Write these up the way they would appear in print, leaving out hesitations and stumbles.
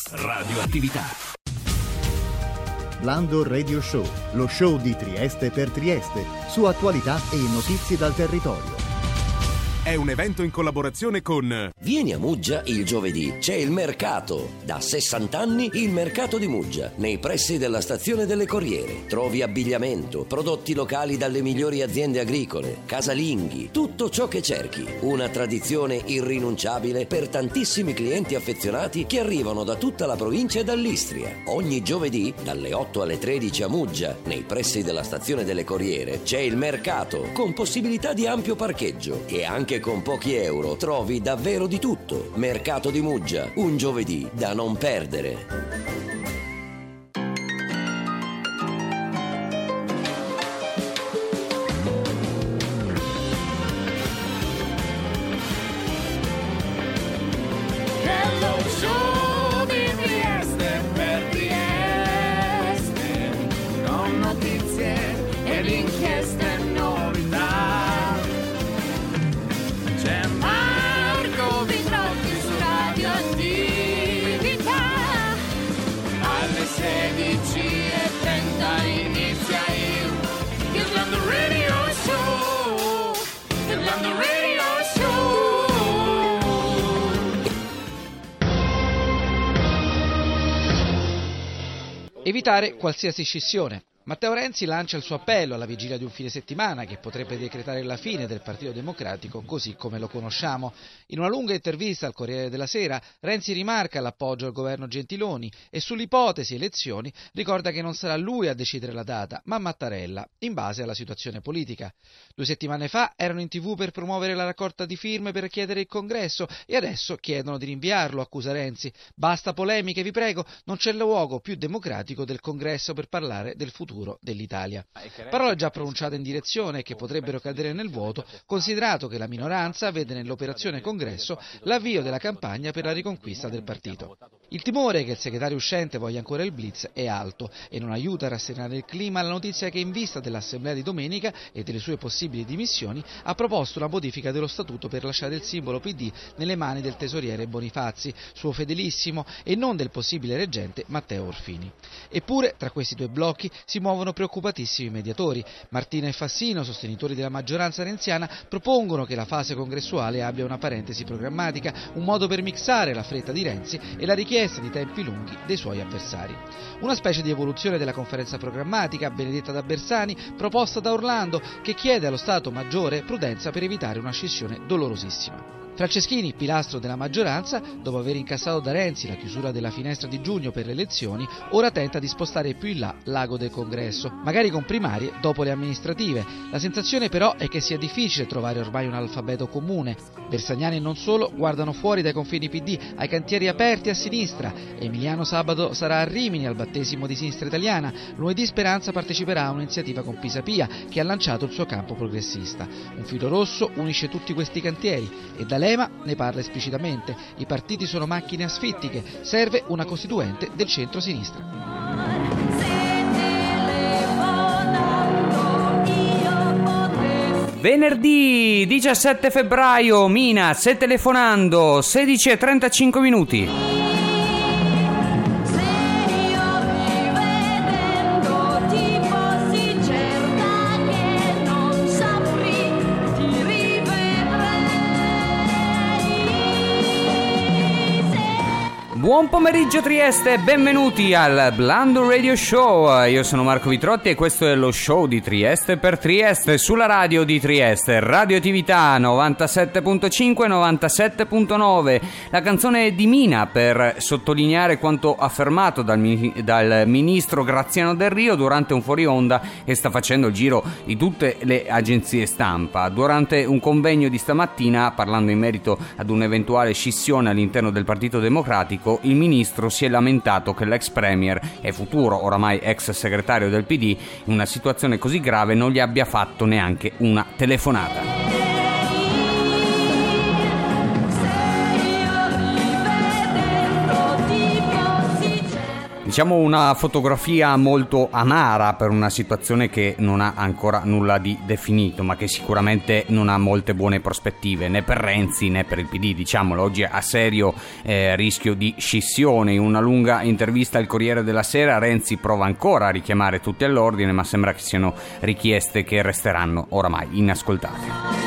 Radioattività. Blando Radio Show, lo show di Trieste per Trieste, su attualità e notizie dal territorio. È un evento in collaborazione con... Vieni a Muggia il giovedì, c'è il mercato. Da 60 anni il mercato di Muggia, nei pressi della stazione delle Corriere. Trovi abbigliamento, prodotti locali dalle migliori aziende agricole, casalinghi, tutto ciò che cerchi. Una tradizione irrinunciabile per tantissimi clienti affezionati che arrivano da tutta la provincia e dall'Istria. Ogni giovedì, dalle 8 alle 13 a Muggia, nei pressi della stazione delle Corriere, c'è il mercato, con possibilità di ampio parcheggio e anche con pochi euro trovi davvero di tutto. Mercato di Muggia, un giovedì da non perdere. Evitare qualsiasi scissione. Matteo Renzi lancia il suo appello alla vigilia di un fine settimana che potrebbe decretare la fine del Partito Democratico così come lo conosciamo. In una lunga intervista al Corriere della Sera, Renzi rimarca l'appoggio al governo Gentiloni e sull'ipotesi elezioni ricorda che non sarà lui a decidere la data, ma Mattarella, in base alla situazione politica. 2 settimane fa erano in TV per promuovere la raccolta di firme per chiedere il congresso e adesso chiedono di rinviarlo, accusa Renzi. Basta polemiche, vi prego, non c'è luogo più democratico del congresso per parlare del futuro dell'Italia. Parole già pronunciate in direzione che potrebbero cadere nel vuoto, considerato che la minoranza vede nell'operazione congresso l'avvio della campagna per la riconquista del partito. Il timore che il segretario uscente voglia ancora il blitz è alto e non aiuta a rasserenare il clima la notizia che in vista dell'assemblea di domenica e delle sue possibili dimissioni ha proposto una modifica dello statuto per lasciare il simbolo PD nelle mani del tesoriere Bonifazzi, suo fedelissimo, e non del possibile reggente Matteo Orfini. Eppure tra questi 2 blocchi si muovono preoccupatissimi mediatori. Martina e Fassino, sostenitori della maggioranza renziana, propongono che la fase congressuale abbia una parentesi programmatica, un modo per mixare la fretta di Renzi e la richiesta di tempi lunghi dei suoi avversari. Una specie di evoluzione della conferenza programmatica, benedetta da Bersani, proposta da Orlando, che chiede allo Stato Maggiore prudenza per evitare una scissione dolorosissima. Franceschini, pilastro della maggioranza, dopo aver incassato da Renzi la chiusura della finestra di giugno per le elezioni, ora tenta di spostare più in là l'ago del congresso, magari con primarie dopo le amministrative. La sensazione però è che sia difficile trovare ormai un alfabeto comune. Bersaniani e non solo guardano fuori dai confini PD, ai cantieri aperti a sinistra. Emiliano sabato sarà a Rimini al battesimo di Sinistra Italiana. Lunedì Speranza parteciperà a un'iniziativa con Pisapia che ha lanciato il suo campo progressista. Un filo rosso unisce tutti questi cantieri e da Lema ne parla esplicitamente. I partiti sono macchine asfittiche, serve una costituente del centro-sinistra. Venerdì 17 febbraio, Mina, se telefonando, 16:35. Buon pomeriggio Trieste, benvenuti al Blando Radio Show. Io sono Marco Vitrotti e questo è lo show di Trieste per Trieste sulla radio di Trieste, Radioattività 97.5 e 97.9. La canzone di Mina per sottolineare quanto affermato dal ministro Graziano Del Rio durante un fuori onda che sta facendo il giro di tutte le agenzie stampa. Durante un convegno di stamattina, parlando in merito ad un'eventuale scissione all'interno del Partito Democratico, il ministro si è lamentato che l'ex premier e futuro oramai ex segretario del PD in una situazione così grave non gli abbia fatto neanche una telefonata. Diciamo una fotografia molto amara per una situazione che non ha ancora nulla di definito, ma che sicuramente non ha molte buone prospettive né per Renzi né per il PD, diciamolo. Oggi a serio rischio di scissione. In una lunga intervista al Corriere della Sera Renzi prova ancora a richiamare tutti all'ordine, ma sembra che siano richieste che resteranno oramai inascoltate.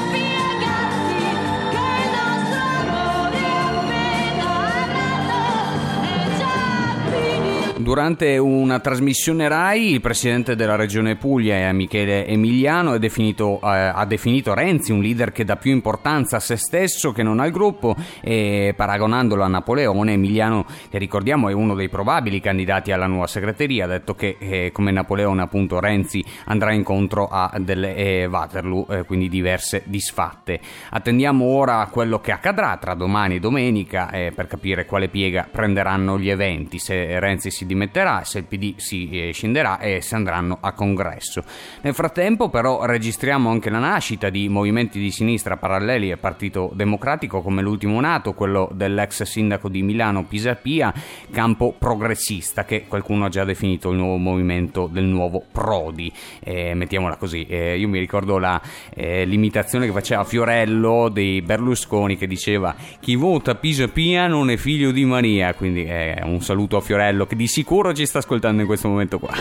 Durante una trasmissione Rai il presidente della regione Puglia, Michele Emiliano, ha definito Renzi un leader che dà più importanza a se stesso che non al gruppo, e paragonandolo a Napoleone, Emiliano, che ricordiamo è uno dei probabili candidati alla nuova segreteria, ha detto che come Napoleone appunto Renzi andrà incontro a delle Waterloo, quindi diverse disfatte. Attendiamo ora quello che accadrà tra domani e domenica per capire quale piega prenderanno gli eventi, se Renzi si dimetterà, se il PD si scinderà e se andranno a congresso. Nel frattempo però registriamo anche la nascita di movimenti di sinistra paralleli al Partito Democratico, come l'ultimo nato, quello dell'ex sindaco di Milano Pisapia, campo progressista, che qualcuno ha già definito il nuovo movimento del nuovo Prodi, mettiamola così. Io mi ricordo l'imitazione che faceva Fiorello dei Berlusconi, che diceva: chi vota Pisapia non è figlio di Maria. Quindi un saluto a Fiorello, che di sicuro ci sta ascoltando in questo momento qua.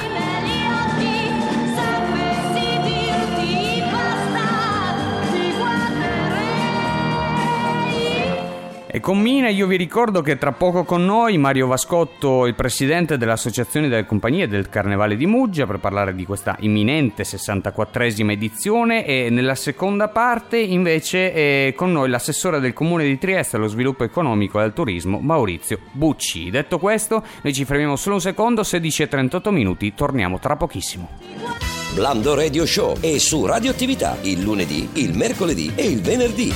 E con Mina io vi ricordo che tra poco con noi Mario Vascotto, il presidente dell'Associazione delle Compagnie del Carnevale di Muggia, per parlare di questa imminente 64esima edizione, e nella seconda parte invece è con noi l'assessore del Comune di Trieste allo sviluppo economico e al turismo, Maurizio Bucci. Detto questo, noi ci fermiamo solo un secondo, 16:38 minuti, torniamo tra pochissimo. Blando Radio Show è su Radioattività il lunedì, il mercoledì e il venerdì.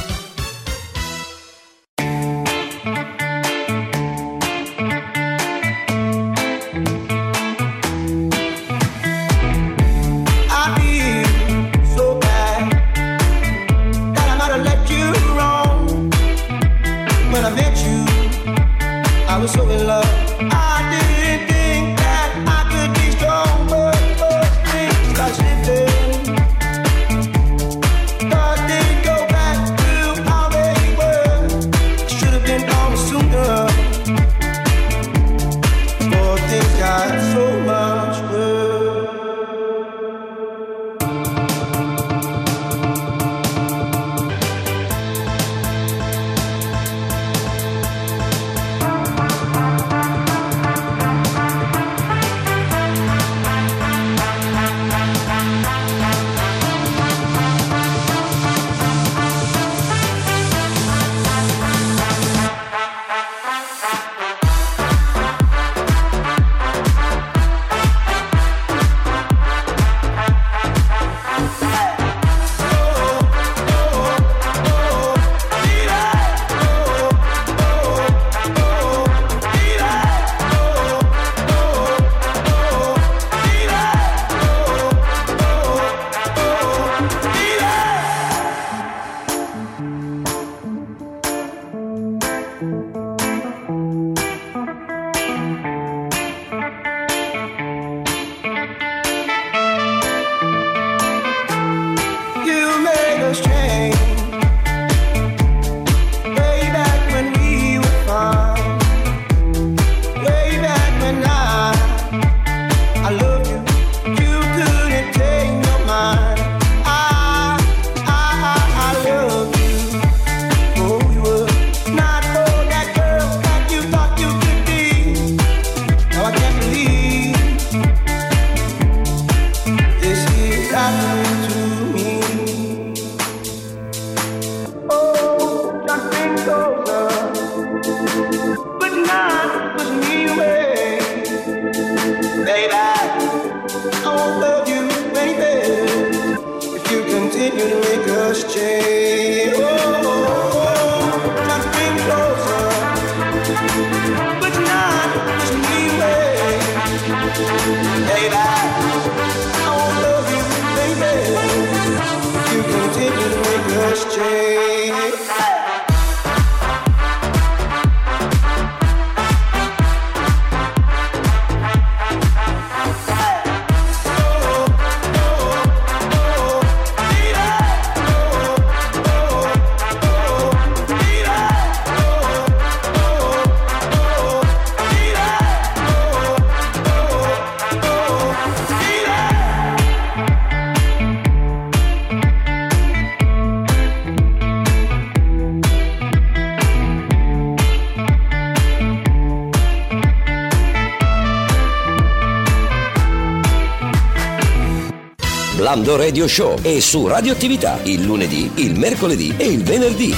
Blando Radio Show e su Radioattività il lunedì, il mercoledì e il venerdì.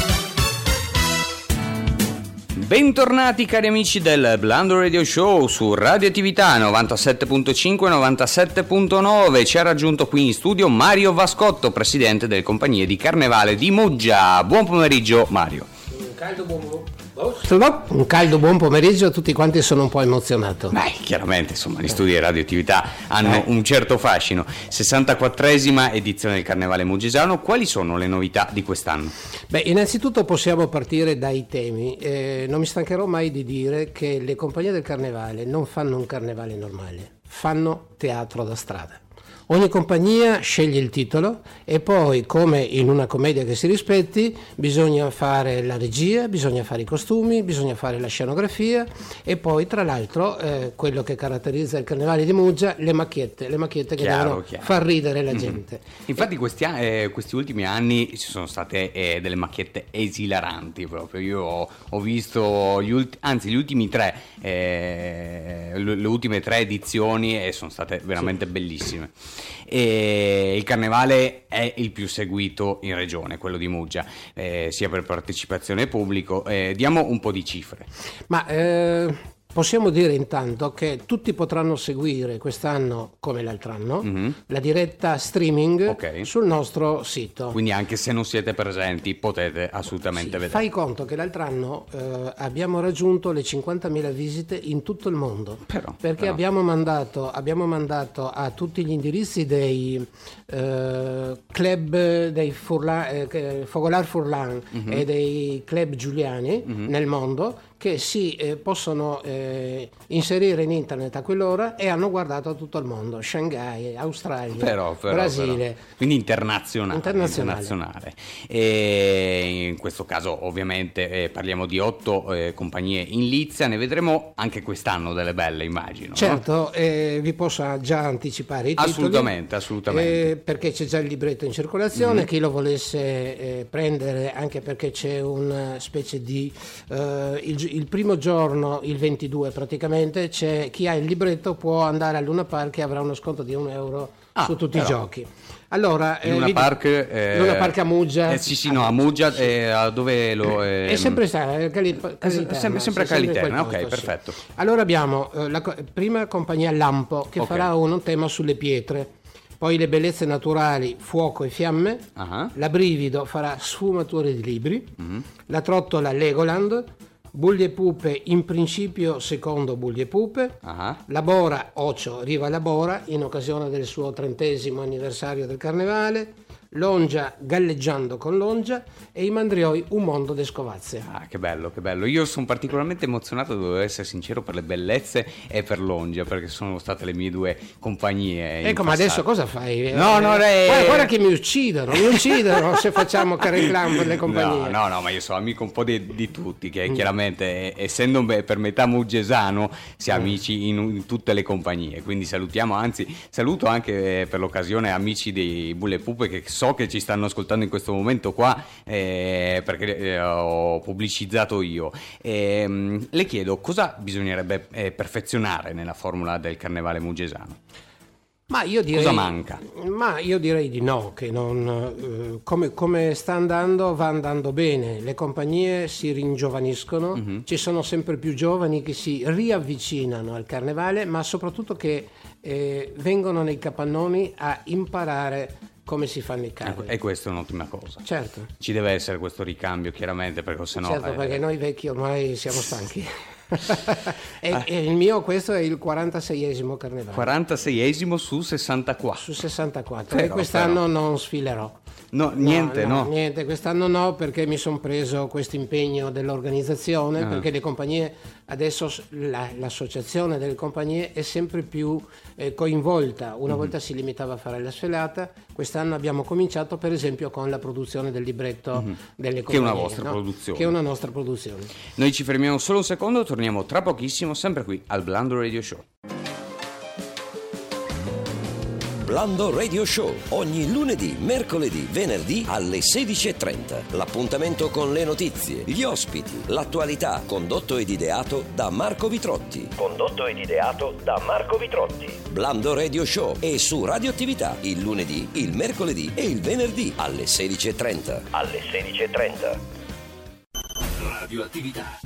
Bentornati cari amici del Blando Radio Show su Radioattività 97.5 e 97.9. Ci ha raggiunto qui in studio Mario Vascotto, presidente delle compagnie di Carnevale di Muggia. Buon pomeriggio Mario. Un caldo buon pomeriggio a tutti quanti, sono un po' emozionato. Beh, chiaramente insomma gli studi di Radioattività hanno un certo fascino. 64esima edizione del Carnevale Muggesano, quali sono le novità di quest'anno? Beh, innanzitutto possiamo partire dai temi. Non mi stancherò mai di dire che le compagnie del Carnevale non fanno un carnevale normale, fanno teatro da strada. Ogni compagnia sceglie il titolo e poi, come in una commedia che si rispetti, bisogna fare la regia, bisogna fare i costumi, bisogna fare la scenografia e poi tra l'altro quello che caratterizza il Carnevale di Muggia, le macchiette che devono far ridere la gente. Infatti questi ultimi anni ci sono state delle macchiette esilaranti proprio. Io ho visto gli ultimi tre, le ultime 3 edizioni e sono state veramente bellissime. E il Carnevale è il più seguito in regione, quello di Muggia, sia per partecipazione pubblico. Diamo un po' di cifre. Possiamo dire intanto che tutti potranno seguire quest'anno, come l'altro anno, la diretta streaming sul nostro sito. Quindi anche se non siete presenti potete assolutamente vedere. Fai conto che l'altro anno abbiamo raggiunto le 50.000 visite in tutto il mondo, perché abbiamo mandato a tutti gli indirizzi dei club dei Fogolar Furlan e dei club giuliani nel mondo, che si possono inserire in internet a quell'ora e hanno guardato a tutto il mondo, Shanghai, Australia, Brasile. Quindi internazionale. E in questo caso ovviamente parliamo di 8 compagnie in lizza, ne vedremo anche quest'anno delle belle, immagino. Certo, no? Vi posso già anticipare i titoli. Assolutamente. Perché c'è già il libretto in circolazione, chi lo volesse prendere, anche perché c'è una specie di il primo giorno, il 22 praticamente, c'è chi ha il libretto può andare al Luna Park e avrà uno sconto di €1 su tutti i giochi. Allora, Luna Park a Muggia. A Muggia, dove lo è sempre sempre a Caliterna, ok, perfetto. Allora abbiamo la prima compagnia Lampo che farà un tema sulle pietre. Poi le bellezze naturali, fuoco e fiamme. La Brivido farà sfumature di libri. La Trottola Legoland. Bulli e Pupe in principio secondo Bulli e Pupe. La Bora Ocio Riva la Bora in occasione del suo 30° anniversario del Carnevale. Longia Galleggiando con Longia e i Mandrioi Un mondo de scovazze. Che bello. Io sono particolarmente emozionato, devo essere sincero, per le bellezze e per Longia, perché sono state le mie 2 compagnie. Ecco, ma adesso cosa fai? Guarda che mi uccidono se facciamo reclamo per le compagnie. No, ma io sono amico un po' di tutti, che chiaramente essendo per metà muggesano siamo amici in tutte le compagnie, quindi saluto anche per l'occasione amici dei Bulle Pupe che so che ci stanno ascoltando in questo momento qua, perché ho pubblicizzato io. Le chiedo cosa bisognerebbe perfezionare nella formula del Carnevale Muggesano. Cosa manca? Ma io direi di no, che non, come sta andando, va andando bene. Le compagnie si ringiovaniscono, ci sono sempre più giovani che si riavvicinano al Carnevale, ma soprattutto che vengono nei capannoni a imparare come si fanno i carri. E questa è un'ottima cosa. Certo. Ci deve essere questo ricambio, chiaramente, perché sennò... Certo, perché noi vecchi ormai siamo stanchi. E il mio, questo è il 46esimo Carnevale. 46esimo su 64. Su 64. E quest'anno non sfilerò. Niente, quest'anno no, perché mi sono preso questo impegno dell'organizzazione, perché le compagnie adesso l'associazione delle compagnie è sempre più coinvolta. Una volta si limitava a fare la sfilata, quest'anno abbiamo cominciato per esempio con la produzione del libretto delle compagnie, che è una vostra produzione. Che è una nostra produzione. Noi ci fermiamo solo un secondo, torniamo tra pochissimo sempre qui al Blando Radio Show. Blando Radio Show, ogni lunedì, mercoledì, venerdì alle 16:30. L'appuntamento con le notizie, gli ospiti, l'attualità, condotto ed ideato da Marco Vitrotti. Blando Radio Show è su Radioattività il lunedì, il mercoledì e il venerdì alle 16:30. Radioattività.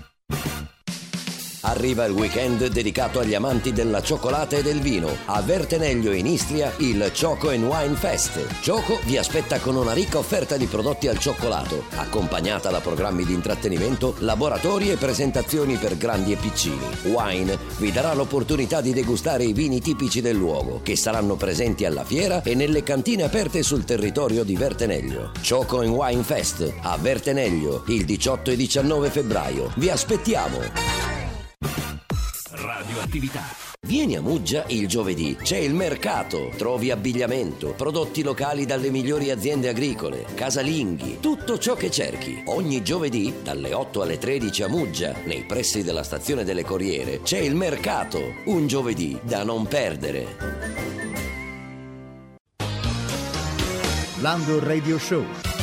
Arriva il weekend dedicato agli amanti della cioccolata e del vino. A Verteneglio in Istria il Choco and Wine Fest. Choco vi aspetta con una ricca offerta di prodotti al cioccolato, accompagnata da programmi di intrattenimento, laboratori e presentazioni per grandi e piccini. Wine vi darà l'opportunità di degustare i vini tipici del luogo, che saranno presenti alla fiera e nelle cantine aperte sul territorio di Verteneglio. Choco and Wine Fest a Verteneglio il 18 e 19 febbraio. Vi aspettiamo! Radioattività. Vieni a Muggia il giovedì, c'è il mercato, trovi abbigliamento, prodotti locali dalle migliori aziende agricole, casalinghi, tutto ciò che cerchi. Ogni giovedì dalle 8 alle 13 a Muggia, nei pressi della stazione delle Corriere, c'è il mercato, un giovedì da non perdere. Blando Radio Show.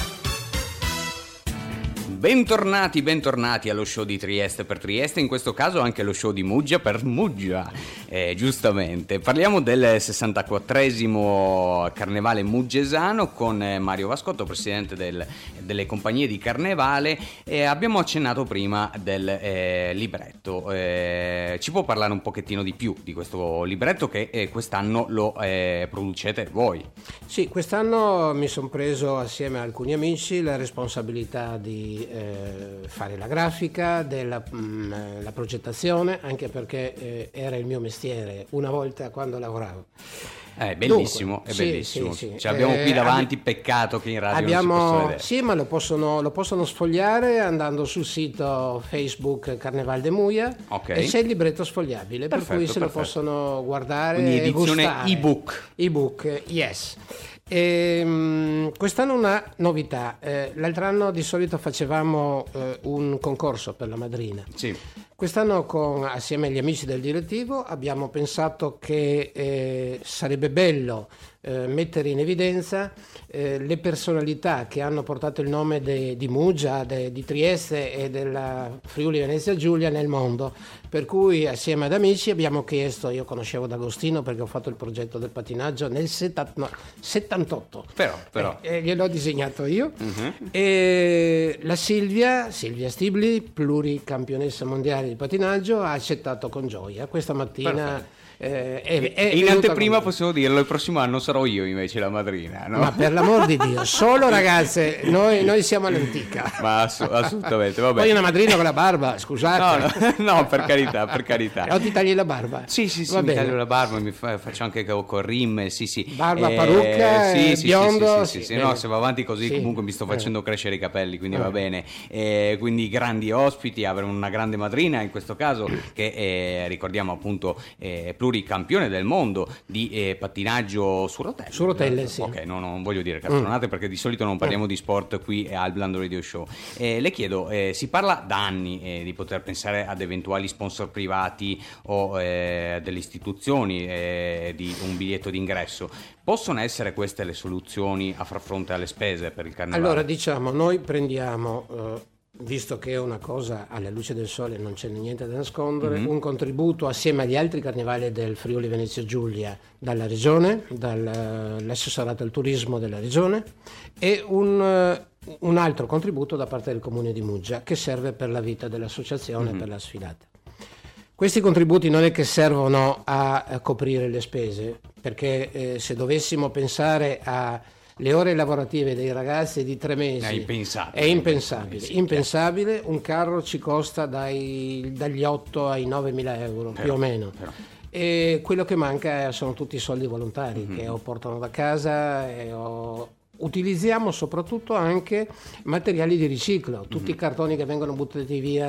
Bentornati allo show di Trieste per Trieste, in questo caso anche lo show di Muggia per Muggia, giustamente. Parliamo del 64esimo Carnevale muggesano con Mario Vascotto, presidente delle compagnie di Carnevale, e abbiamo accennato prima del libretto. Ci può parlare un pochettino di più di questo libretto che quest'anno lo producete voi? Sì, quest'anno mi sono preso assieme a alcuni amici la responsabilità di fare la grafica, la progettazione, anche perché era il mio mestiere una volta quando lavoravo. È bellissimo, dunque, è bellissimo. Sì. Ce l'abbiamo qui davanti, peccato che in radio non si possa vedere. Sì, ma lo possono sfogliare andando sul sito Facebook Carneval de Muggia, okay. E c'è il libretto sfogliabile, per cui se lo possono guardare. Quindi edizione gustare. Ebook, yes. Quest'anno una novità, l'altro anno di solito facevamo un concorso per la madrina. Sì. Quest'anno assieme agli amici del direttivo abbiamo pensato che sarebbe bello mettere in evidenza le personalità che hanno portato il nome di Muggia, di Trieste e della Friuli Venezia Giulia nel mondo, per cui assieme ad amici abbiamo chiesto, io conoscevo D'Agostino perché ho fatto il progetto del patinaggio nel 78, però. Gliel'ho disegnato io, e la Silvia Stibli, pluricampionessa mondiale di patinaggio, ha accettato con gioia questa mattina. In anteprima possiamo dirlo, il prossimo anno sarò io invece la madrina, no? Ma per l'amor di Dio, solo ragazze, noi siamo all'antica. Ma assolutamente, vabbè. Poi una madrina con la barba, scusate. No, per carità. O ti tagli la barba? Sì, mi taglio la barba, faccio anche con rimme, sì. Barba, parrucca, biondo. Sì. No, se va avanti così comunque mi sto facendo crescere i capelli, quindi va bene. Quindi grandi ospiti, avremo una grande madrina in questo caso che ricordiamo appunto pluricampione del mondo di pattinaggio su rotelle. Su rotelle, sì. Ok, non voglio dire cazzonate perché di solito non parliamo di sport qui al Blando Radio Show. Le chiedo, si parla da anni di poter pensare ad eventuali sponsor privati o delle istituzioni di un biglietto d'ingresso. Possono essere queste le soluzioni a far fronte alle spese per il carnevale? Allora, diciamo, noi prendiamo... visto che è una cosa alla luce del sole, non c'è niente da nascondere, un contributo assieme agli altri carnevali del Friuli Venezia Giulia dalla regione, dall'assessorato al turismo della regione, e un altro contributo da parte del comune di Muggia che serve per la vita dell'associazione, per la sfilata. Questi contributi non è che servono a coprire le spese, perché se dovessimo pensare a le ore lavorative dei ragazzi di 3 mesi è impensabile. Un carro ci costa dagli 8 ai 9.000 euro più o meno. E quello che manca sono tutti i soldi volontari che portano da casa utilizziamo soprattutto anche materiali di riciclo, tutti i cartoni che vengono buttati via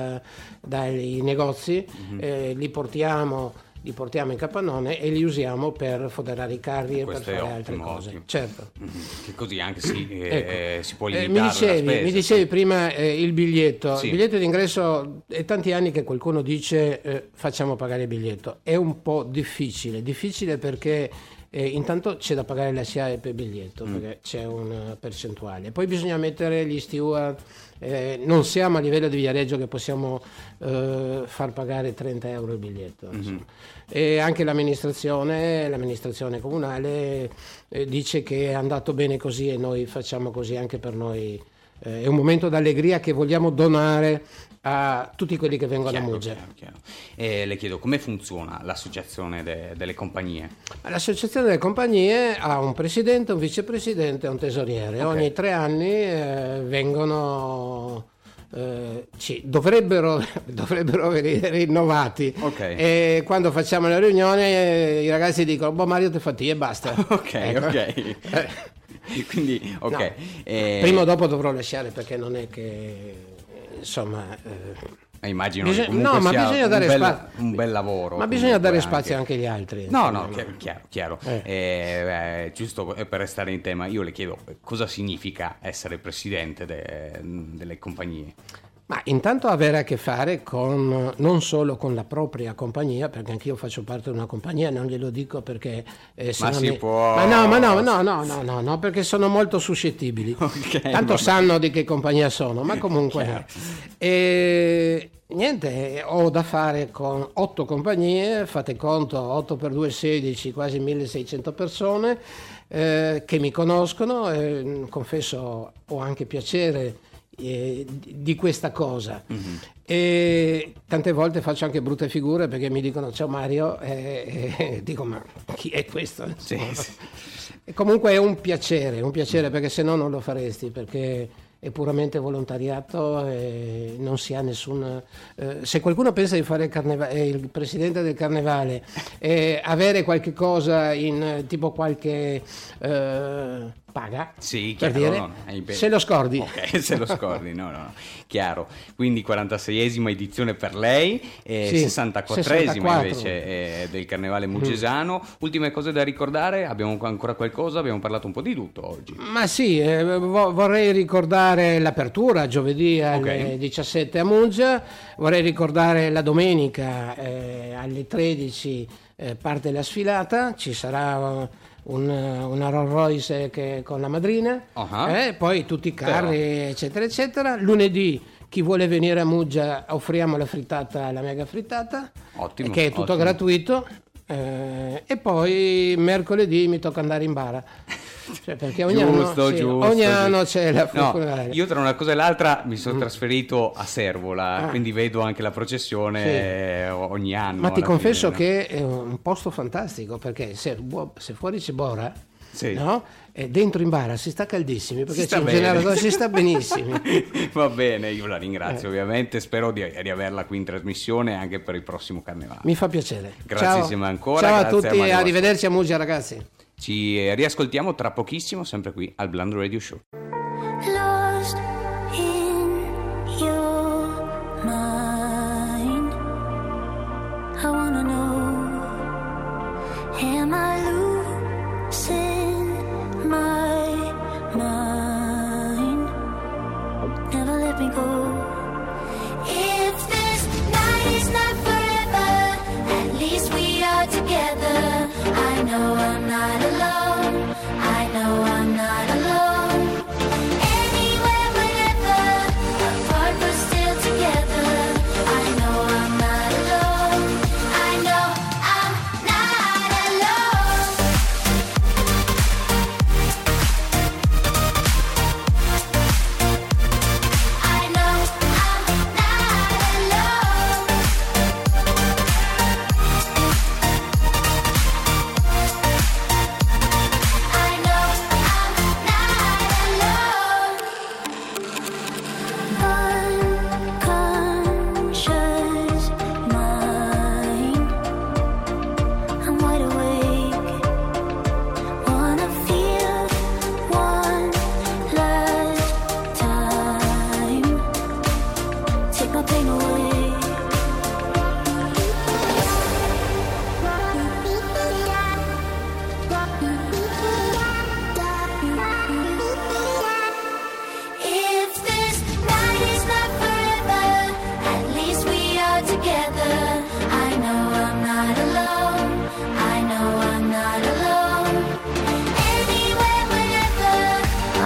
dai negozi, li portiamo in capannone e li usiamo per foderare i carri e per fare altre cose. Ottimo. Certo. Che così anche si può limitare la spesa. Mi dicevi prima il biglietto. Il biglietto d'ingresso, è tanti anni che qualcuno dice facciamo pagare il biglietto. È un po' difficile perché intanto c'è da pagare la SIAE per biglietto, perché c'è una percentuale. Poi bisogna mettere gli steward, non siamo a livello di Viareggio che possiamo far pagare 30 euro il biglietto. E anche l'amministrazione comunale dice che è andato bene così e noi facciamo così anche per noi. È un momento d'allegria che vogliamo donare a tutti quelli che vengono a Muggia. Chiaro. Le chiedo come funziona l'associazione delle compagnie? L'associazione delle compagnie ha un presidente, un vicepresidente e un tesoriere. Ogni 3 anni vengono... dovrebbero venire rinnovati. E quando facciamo la riunione i ragazzi dicono Mario te fatti e basta. Quindi no. Prima o dopo dovrò lasciare, perché non è che insomma immagino che comunque sia bisogna dare un bel lavoro, ma bisogna dare spazio anche agli altri. Chiaro. Giusto per restare in tema, io le chiedo cosa significa essere presidente delle compagnie. Ma intanto avere a che fare con non solo con la propria compagnia, perché anch'io faccio parte di una compagnia, non glielo dico perché può. Ma no, perché sono molto suscettibili. Tanto sanno di che compagnia sono, ma comunque e niente, ho da fare con 8 compagnie, fate conto, 8 per 2 16, quasi 1600 persone che mi conoscono, confesso ho anche piacere di questa cosa. E tante volte faccio anche brutte figure perché mi dicono ciao Mario e dico ma chi è questo? Sì. E comunque è un piacere perché se no non lo faresti, perché è puramente volontariato e non si ha nessun... se qualcuno pensa di fare il presidente del carnevale e avere qualche cosa in tipo qualche paga, sì, per chiaro, dire, se lo scordi. Se lo scordi, no, chiaro. Quindi 46esima edizione per lei, 64esima invece del carnevale muggesano. Ultime cose da ricordare? Abbiamo ancora qualcosa? Abbiamo parlato un po' di tutto oggi. Ma sì, vorrei ricordare l'apertura giovedì alle 17 a Muggia, vorrei ricordare la domenica alle 13 parte la sfilata, ci sarà una Rolls Royce con la madrina, poi tutti i carri eccetera eccetera. Lunedì chi vuole venire a Muggia offriamo la mega frittata, ottimo, che è tutto gratuito, e poi mercoledì mi tocca andare in bara. Perché ogni anno c'è la funeraria. Io tra una cosa e l'altra mi sono trasferito a Servola, quindi vedo anche la processione ogni anno. Ma ti confesso che è un posto fantastico, perché se fuori c'è Bora, no? E dentro in bara si sta caldissimi, perché c'è un generatore, si sta benissimo. Va bene, io la ringrazio ovviamente, spero di averla qui in trasmissione anche per il prossimo carnevale. Mi fa piacere. Grazie ancora. Ciao a tutti e arrivederci a Muggia, ragazzi. Ci riascoltiamo tra pochissimo, sempre qui al Blando Radio Show. Lost in your mind, I wanna know, am I losing my mind? Never let me go. If this night is not forever, at least we are together. I know I'm not alone, I know I'm not alone. Anywhere, whenever, apart but still together. I know I'm not alone, I know I'm not alone. I know I'm not alone.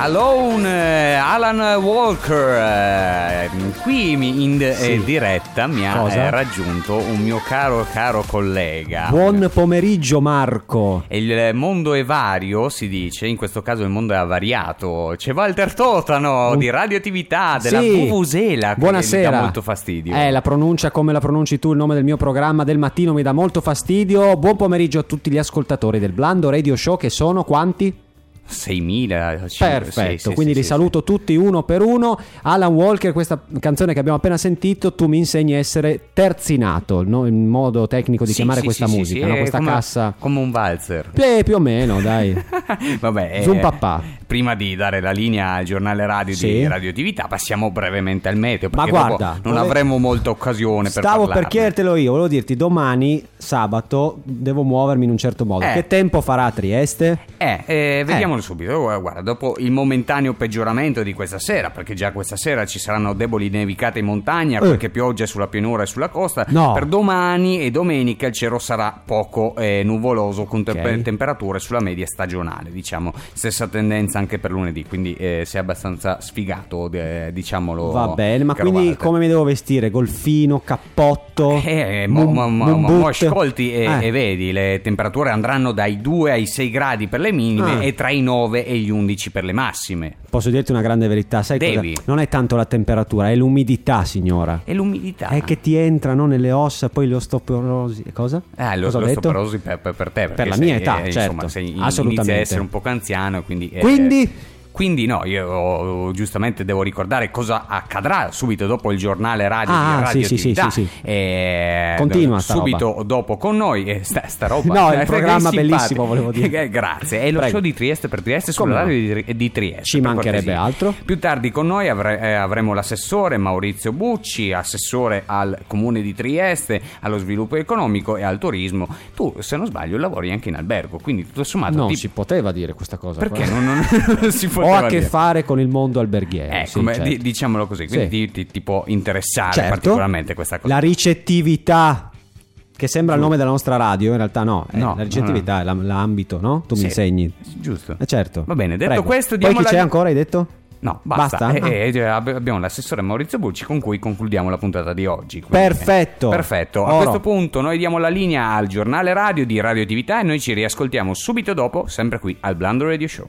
Alone, Alan Walker, qui in diretta mi ha raggiunto un mio caro collega. Buon pomeriggio Marco. Il mondo è vario, si dice, in questo caso il mondo è avariato. C'è Walter Totano di Radioattività, della Vuvuzela. Buonasera. Mi dà molto fastidio. La pronuncia come la pronunci tu, il nome del mio programma del mattino mi dà molto fastidio. Buon pomeriggio a tutti gli ascoltatori del Blando Radio Show, che sono quanti? 6.000. Perfetto, quindi li saluto tutti uno per uno. Alan Walker, questa canzone che abbiamo appena sentito, tu mi insegni a essere terzinato, no? Il modo tecnico di chiamare questa musica, no? Questa cassa come un valzer. Più o meno, dai. Vabbè, Zoom papà. Prima di dare la linea al giornale radio di Radioattività, passiamo brevemente al meteo, perché ma guarda, non avremo molta occasione per parlarne. Stavo per chiedertelo io, volevo dirti, domani sabato devo muovermi in un certo modo. Che tempo farà a Trieste? Vediamo subito. Guarda, dopo il momentaneo peggioramento di questa sera, perché già questa sera ci saranno deboli nevicate in montagna, qualche pioggia sulla pianura e sulla costa, per domani e domenica il cielo sarà poco nuvoloso, con temperature sulla media stagionale, diciamo. Stessa tendenza anche per lunedì, quindi sei abbastanza sfigato, diciamolo. Va bene, ma quindi Walter, come mi devo vestire? Golfino, cappotto? Mo ascolti e vedi, le temperature andranno dai 2 ai 6 gradi per le minime e tra i 9 e gli 11 per le massime. Posso dirti una grande verità, sai cosa? Non è tanto la temperatura, è l'umidità, signora. È l'umidità. È che ti entrano nelle ossa, poi l'osteoporosi. Cosa? L'osteoporosi per te, per la mia età, insomma, certo. Inizia a essere un poco anziano, quindi Quindi no, io giustamente devo ricordare cosa accadrà subito dopo il giornale radio di Radioattività. Sì. Continua subito roba. Dopo con noi sta roba. No, il programma bellissimo, volevo dire. Grazie. È lo show di Trieste per Trieste sulla radio di Trieste. Ci mancherebbe altro. Più tardi con noi avremo l'assessore Maurizio Bucci, assessore al comune di Trieste, allo sviluppo economico e al turismo. Tu, se non sbaglio, lavori anche in albergo, quindi tutto sommato non si poteva dire questa cosa. Perché non si poteva? Ho a che fare con il mondo alberghiero. Certo. Diciamolo così, quindi ti può interessare particolarmente questa cosa. La ricettività, che sembra il nome della nostra radio, in realtà no. La ricettività è l'ambito, no? Tu mi insegni. Giusto. Certo. Va bene, detto questo, poi chi c'è ancora, hai detto? No, basta. Abbiamo l'assessore Maurizio Bucci, con cui concludiamo la puntata di oggi. Perfetto. A questo punto noi diamo la linea al giornale radio di Radioattività e noi ci riascoltiamo subito dopo, sempre qui al Blando Radio Show.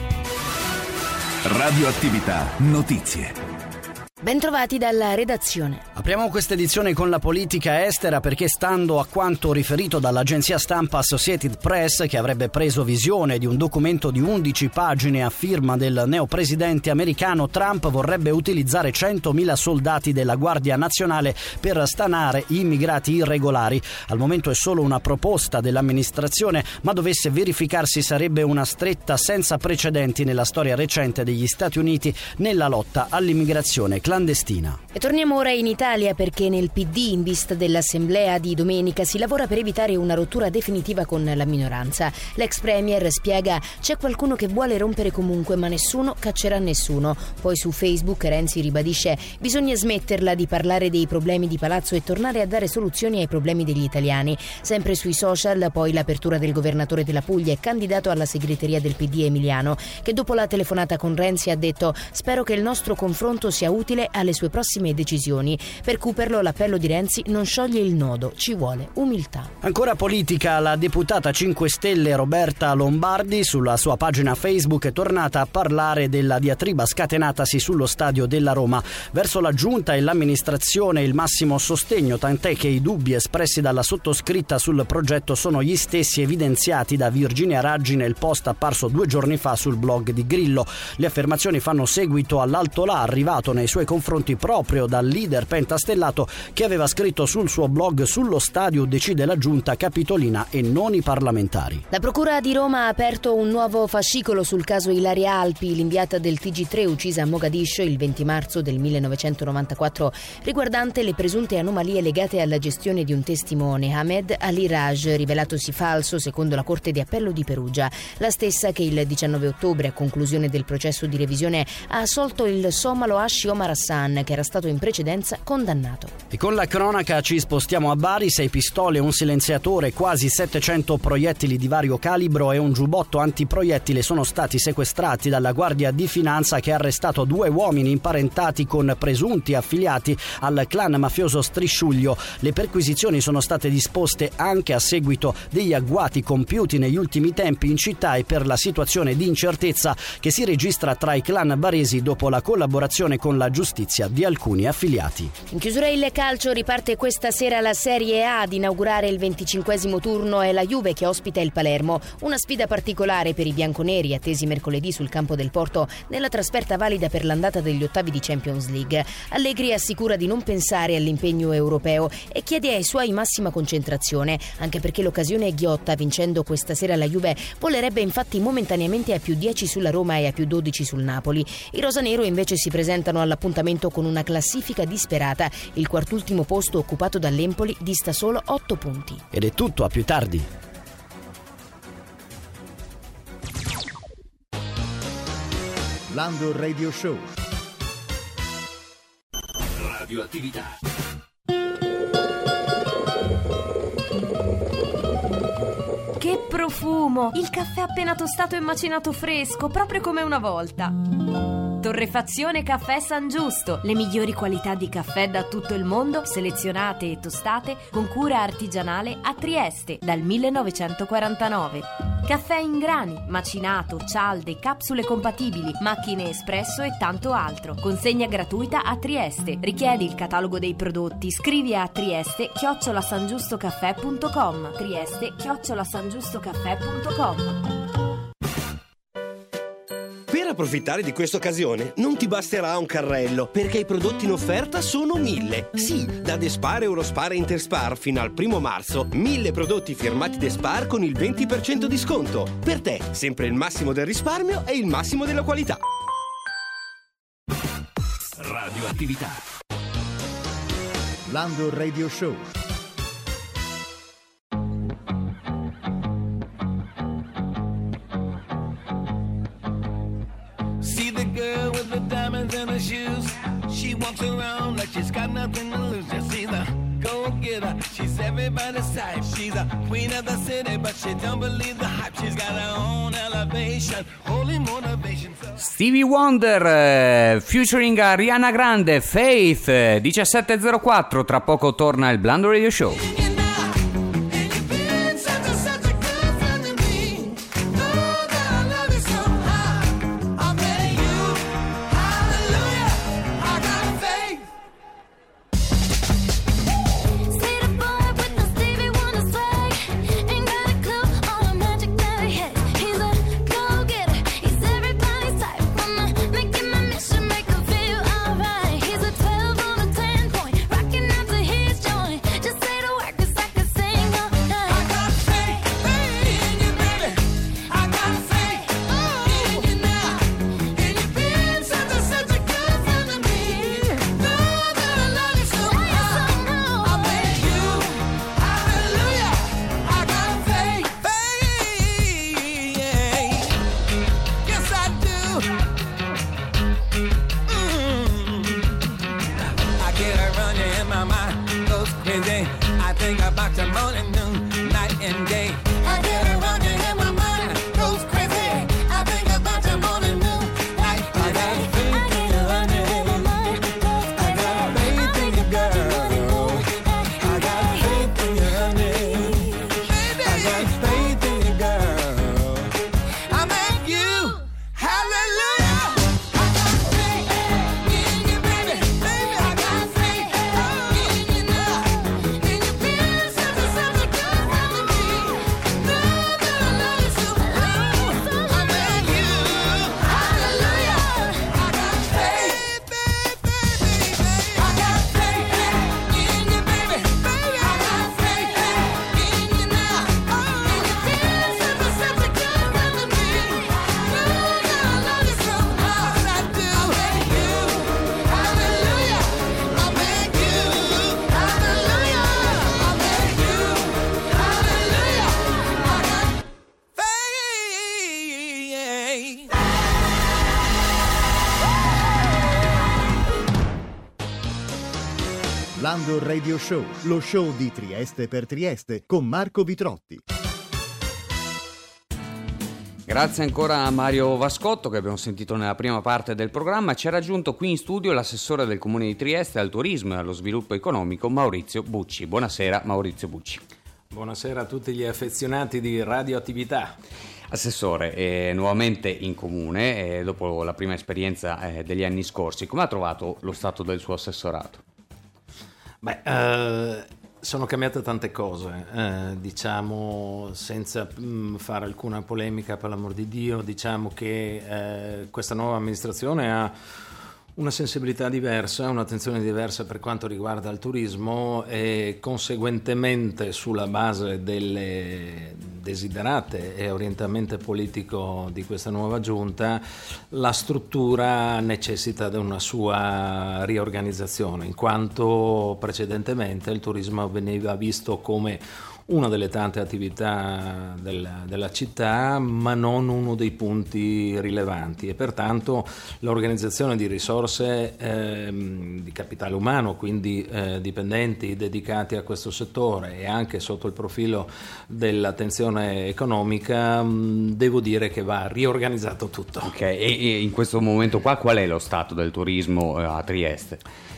Radioattività notizie. Bentrovati dalla redazione. Apriamo questa edizione con la politica estera, perché stando a quanto riferito dall'agenzia stampa Associated Press, che avrebbe preso visione di un documento di 11 pagine a firma del neopresidente americano, Trump vorrebbe utilizzare 100.000 soldati della Guardia Nazionale per stanare gli immigrati irregolari. Al momento è solo una proposta dell'amministrazione, ma dovesse verificarsi sarebbe una stretta senza precedenti nella storia recente degli Stati Uniti nella lotta all'immigrazione clandestina. E torniamo ora in Italia, perché nel PD, in vista dell'assemblea di domenica, si lavora per evitare una rottura definitiva con la minoranza. L'ex premier spiega: c'è qualcuno che vuole rompere comunque, ma nessuno caccerà nessuno. Poi su Facebook Renzi ribadisce: bisogna smetterla di parlare dei problemi di palazzo e tornare a dare soluzioni ai problemi degli italiani. Sempre sui social poi l'apertura del governatore della Puglia e candidato alla segreteria del PD Emiliano, che dopo la telefonata con Renzi ha detto: spero che il nostro confronto sia utile alle sue prossime decisioni. Per Cooperlo l'appello di Renzi non scioglie il nodo, ci vuole umiltà. Ancora politica, la deputata 5 Stelle Roberta Lombardi sulla sua pagina Facebook è tornata a parlare della diatriba scatenatasi sullo stadio della Roma. Verso la giunta e l'amministrazione il massimo sostegno, tant'è che i dubbi espressi dalla sottoscritta sul progetto sono gli stessi evidenziati da Virginia Raggi nel post apparso 2 giorni fa sul blog di Grillo. Le affermazioni fanno seguito all'altolà arrivato nei suoi confronti proprio dal leader pentastellato, che aveva scritto sul suo blog: sullo stadio decide la giunta capitolina e non i parlamentari. La procura di Roma ha aperto un nuovo fascicolo sul caso Ilaria Alpi, l'inviata del TG3 uccisa a Mogadiscio il 20 marzo del 1994, riguardante le presunte anomalie legate alla gestione di un testimone, Ahmed Ali Raj, rivelatosi falso secondo la Corte di Appello di Perugia, la stessa che il 19 ottobre, a conclusione del processo di revisione, ha assolto il somalo Hashi Omar Hassan, che era stato in precedenza condannato. E con la cronaca ci spostiamo a Bari. 6 pistole, un silenziatore, quasi 700 proiettili di vario calibro e un giubbotto antiproiettile sono stati sequestrati dalla Guardia di Finanza, che ha arrestato 2 uomini imparentati con presunti affiliati al clan mafioso Strisciuglio. Le perquisizioni sono state disposte anche a seguito degli agguati compiuti negli ultimi tempi in città e per la situazione di incertezza che si registra tra i clan baresi dopo la collaborazione con la giustizia di alcuni affiliati. In chiusura il calcio, riparte questa sera la Serie A. Ad inaugurare il 25° turno è la Juve, che ospita il Palermo. Una sfida particolare per i bianconeri, attesi mercoledì sul campo del Porto nella trasferta valida per l'andata degli ottavi di Champions League. Allegri assicura di non pensare all'impegno europeo e chiede ai suoi massima concentrazione, anche perché l'occasione è ghiotta. Vincendo questa sera la Juve volerebbe infatti momentaneamente a +10 sulla Roma e a +12 sul Napoli. I rosanero invece si presentano all'appuntamento con una classifica disperata. Il quartultimo posto, occupato dall'Empoli, dista solo 8 punti. Ed è tutto, a più tardi. Lando Radio Show. Radioattività. Che profumo! Il caffè appena tostato e macinato fresco, proprio come una volta. Torrefazione Caffè San Giusto, le migliori qualità di caffè da tutto il mondo, selezionate e tostate con cura artigianale a Trieste dal 1949. Caffè in grani, macinato, cialde, capsule compatibili, macchine espresso e tanto altro. Consegna gratuita a Trieste. Richiedi il catalogo dei prodotti, scrivi a trieste@sangiustocaffè.com. trieste@sangiustocaffè.com. Per approfittare di questa occasione non ti basterà un carrello, perché i prodotti in offerta sono 1000. Sì, da Despar, Eurospar e Interspar fino al 1 marzo 1000 prodotti firmati Despar con il 20% di sconto. Per te, sempre il massimo del risparmio e il massimo della qualità. Radioattività. Lando Radio Show. See the girl with the diamonds in her shoes. She walks around like she's got nothing to lose. Just see the go-getter. She's everybody's type. She's a queen of the city, but she don't believe the hype. She's got her own elevation, holy motivation. Stevie Wonder featuring Ariana Grande, Faith, 17:04. Tra poco torna il Blando Radio Show. Just say the word 'cause Blando Radio Show, lo show di Trieste per Trieste con Marco Vitrotti. Grazie ancora a Mario Vascotto, che abbiamo sentito nella prima parte del programma. Ci ha raggiunto qui in studio l'assessore del Comune di Trieste al turismo e allo sviluppo economico, Maurizio Bucci. Buonasera Maurizio Bucci. Buonasera a tutti gli affezionati di radioattività. Assessore, nuovamente in comune, dopo la prima esperienza degli anni scorsi, come ha trovato lo stato del suo assessorato? Sono cambiate tante cose, diciamo senza fare alcuna polemica, per l'amor di Dio, diciamo che questa nuova amministrazione ha una sensibilità diversa, un'attenzione diversa per quanto riguarda il turismo e conseguentemente sulla base delle desiderate e orientamento politico di questa nuova giunta la struttura necessita di una sua riorganizzazione, in quanto precedentemente il turismo veniva visto come una delle tante attività della città, ma non uno dei punti rilevanti, e pertanto l'organizzazione di risorse di capitale umano, quindi dipendenti dedicati a questo settore, e anche sotto il profilo dell'attenzione economica, devo dire che va riorganizzato tutto. Ok, e in questo momento qua qual è lo stato del turismo a Trieste?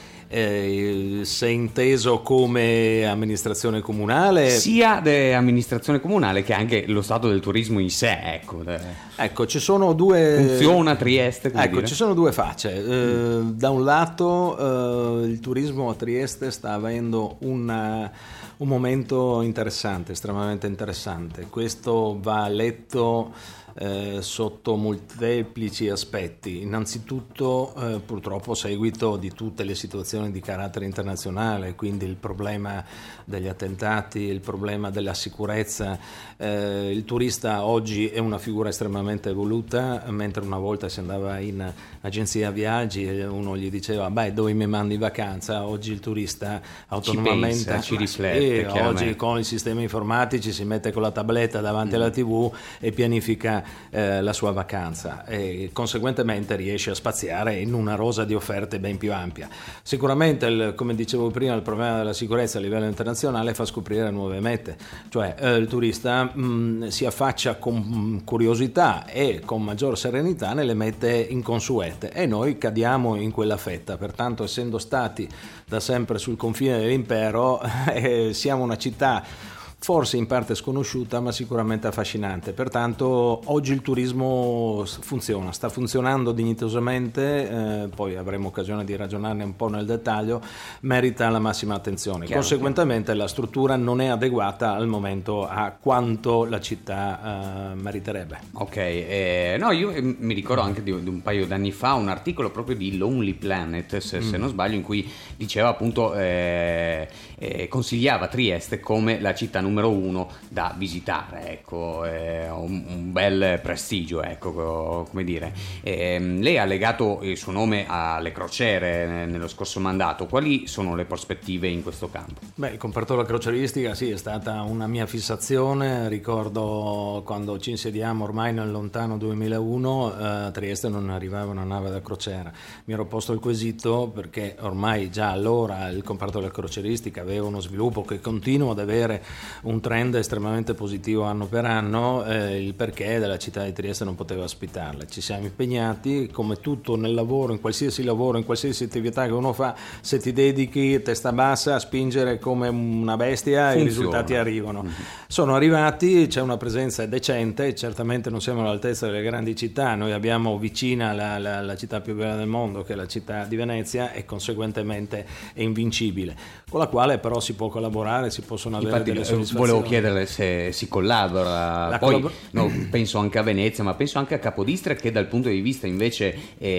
Se inteso come amministrazione comunale, sia amministrazione comunale che anche lo stato del turismo in sé, ecco ci sono due, funziona Trieste, dire? Ci sono due facce. Da un lato il turismo a Trieste sta avendo un momento interessante, estremamente interessante. Questo va letto sotto molteplici aspetti. Innanzitutto purtroppo a seguito di tutte le situazioni di carattere internazionale, quindi il problema degli attentati, il problema della sicurezza, il turista oggi è una figura estremamente evoluta, mentre una volta si andava in agenzia viaggi e uno gli diceva dove mi mandi in vacanza, oggi il turista autonomamente ci riflette, oggi con i sistemi informatici si mette con la tabletta davanti alla TV e pianifica la sua vacanza e conseguentemente riesce a spaziare in una rosa di offerte ben più ampia. Sicuramente, come dicevo prima, il problema della sicurezza a livello internazionale fa scoprire nuove mete, cioè il turista si affaccia con curiosità e con maggior serenità nelle mete inconsuete, e noi cadiamo in quella fetta. Pertanto, essendo stati da sempre sul confine dell'impero, siamo una città forse in parte sconosciuta, ma sicuramente affascinante. Pertanto oggi il turismo sta funzionando dignitosamente, poi avremo occasione di ragionarne un po' nel dettaglio, merita la massima attenzione. Conseguentemente la struttura non è adeguata al momento a quanto la città meriterebbe. Ok, no, io mi ricordo anche di un paio d'anni fa un articolo proprio di Lonely Planet, se non sbaglio, in cui diceva appunto consigliava Trieste come la città numero 1 da visitare, ecco, un bel prestigio, ecco, come dire. Lei ha legato il suo nome alle crociere nello scorso mandato. Quali sono le prospettive in questo campo? Il comparto della crocieristica sì, è stata una mia fissazione. Ricordo quando ci insediamo ormai nel lontano 2001, a Trieste non arrivava una nave da crociera. Mi ero posto il quesito perché ormai già allora il comparto della crocieristica aveva uno sviluppo che continua ad avere un trend estremamente positivo anno per anno, il perché della città di Trieste non poteva ospitarla. Ci siamo impegnati, come tutto nel lavoro, in qualsiasi attività che uno fa, se ti dedichi testa bassa a spingere come una bestia, funziona. I risultati arrivano. Sono arrivati, c'è una presenza decente, certamente non siamo all'altezza delle grandi città, noi abbiamo vicina la città più bella del mondo, che è la città di Venezia, e conseguentemente è invincibile, con la quale però si può collaborare, si possono avere delle soddisfazioni. Volevo chiederle se si collabora, penso anche a Venezia, ma penso anche a Capodistria, che dal punto di vista invece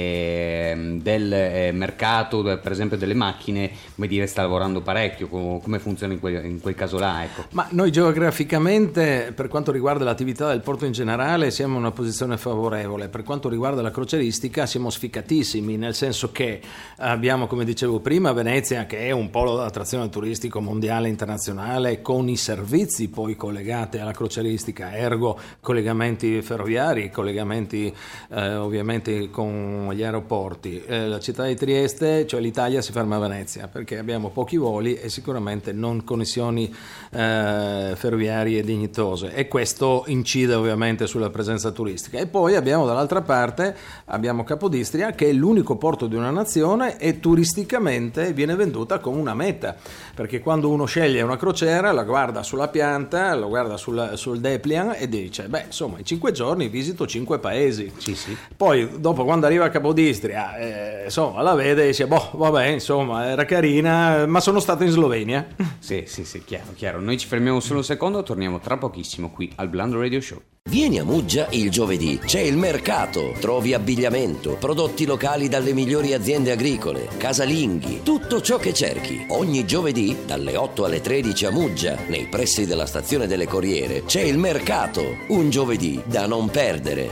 del mercato, per esempio delle macchine, come dire, sta lavorando parecchio. Come funziona in quel caso là, ecco? Ma noi geograficamente, per quanto riguarda l'attività del porto in generale, siamo in una posizione favorevole. Per quanto riguarda la crocieristica siamo sficatissimi, nel senso che abbiamo, come dicevo prima, Venezia, che è un polo d'attrazione turistico mondiale, internazionale, con i servizi servizi poi collegati alla crocieristica, ergo collegamenti ferroviari, collegamenti ovviamente con gli aeroporti. La città di Trieste, cioè l'Italia, si ferma a Venezia perché abbiamo pochi voli e sicuramente non connessioni ferroviarie dignitose, e questo incide ovviamente sulla presenza turistica. E poi abbiamo dall'altra parte Capodistria, che è l'unico porto di una nazione e turisticamente viene venduta come una meta, perché quando uno sceglie una crociera la guarda sulla pianta, lo guarda sul dépliant e dice insomma in 5 giorni visito 5 paesi. Sì. Poi dopo, quando arriva a Capodistria, insomma la vede e dice vabbè, insomma era carina, ma sono stato in Slovenia. Sì, chiaro. Noi ci fermiamo solo un secondo, torniamo tra pochissimo qui al Blando Radio Show. Vieni a Muggia il giovedì, c'è il mercato, trovi abbigliamento, prodotti locali dalle migliori aziende agricole, casalinghi, tutto ciò che cerchi. Ogni giovedì dalle 8 alle 13 a Muggia, nei pressi della stazione delle Corriere, c'è il mercato, un giovedì da non perdere.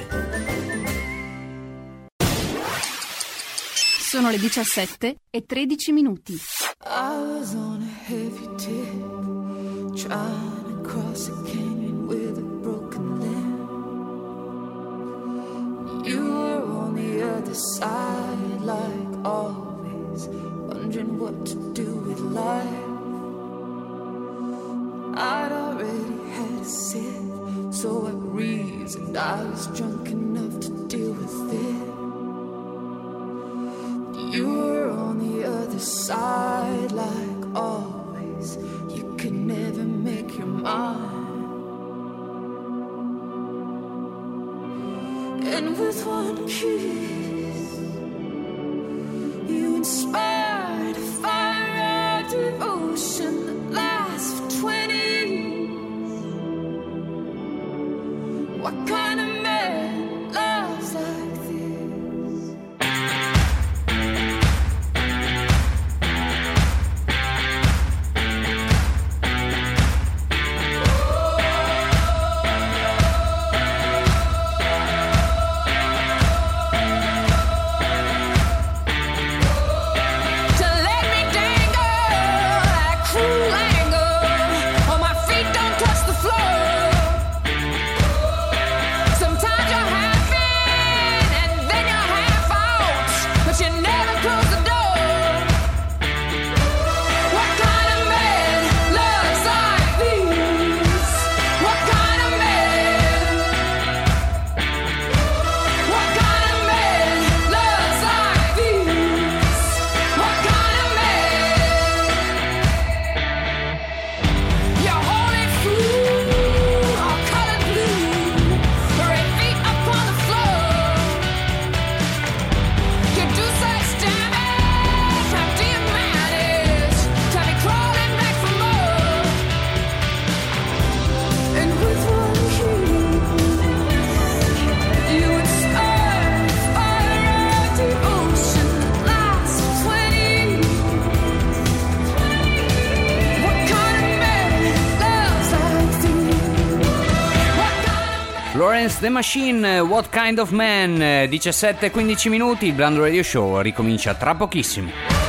Sono le 17:13. I was on a heavy tip, trying to cross a canyon with a broken limb. You were on the other side, like always, wondering what to do with life. I'd already had a sip, so I reasoned I was drunk enough to deal with it. You were on the other side, like always. You could never make your mind. And with one kiss, you inspired a fire of devotion that lasts for 20 years. What kind of man loves like this? Florence the Machine, What Kind of Man, 17:15, il Blando Radio Show ricomincia tra pochissimo.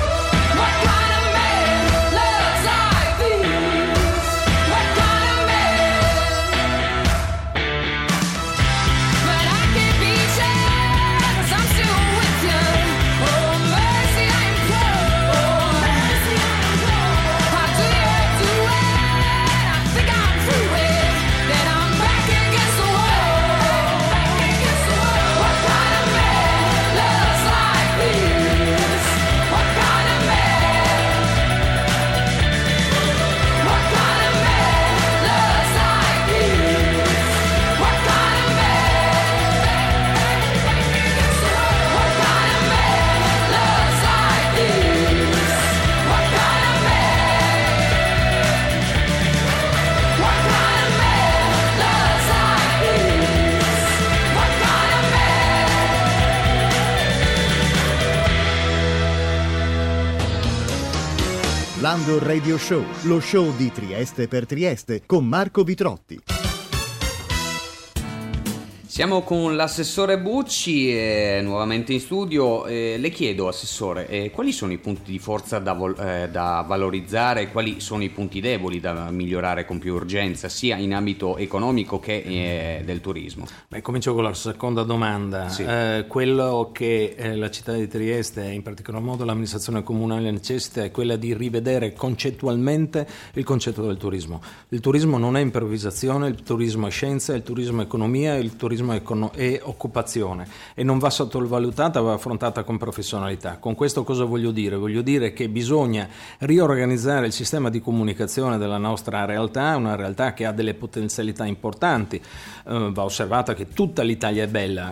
Blando Radio Show, lo show di Trieste per Trieste con Marco Vitrotti. Siamo con l'assessore Bucci, nuovamente in studio. Le chiedo, assessore, quali sono i punti di forza da valorizzare, quali sono i punti deboli da migliorare con più urgenza, sia in ambito economico che del turismo? Beh, comincio con la seconda domanda. Sì. Quello che la città di Trieste, in particolar modo l'amministrazione comunale, necessita è quella di rivedere concettualmente il concetto del turismo. Il turismo non è improvvisazione, il turismo è scienza, il turismo è economia, il turismo è occupazione e non va sottovalutata, va affrontata con professionalità. Con questo cosa voglio dire? Voglio dire che bisogna riorganizzare il sistema di comunicazione della nostra realtà, una realtà che ha delle potenzialità importanti. Va osservata che tutta l'Italia è bella.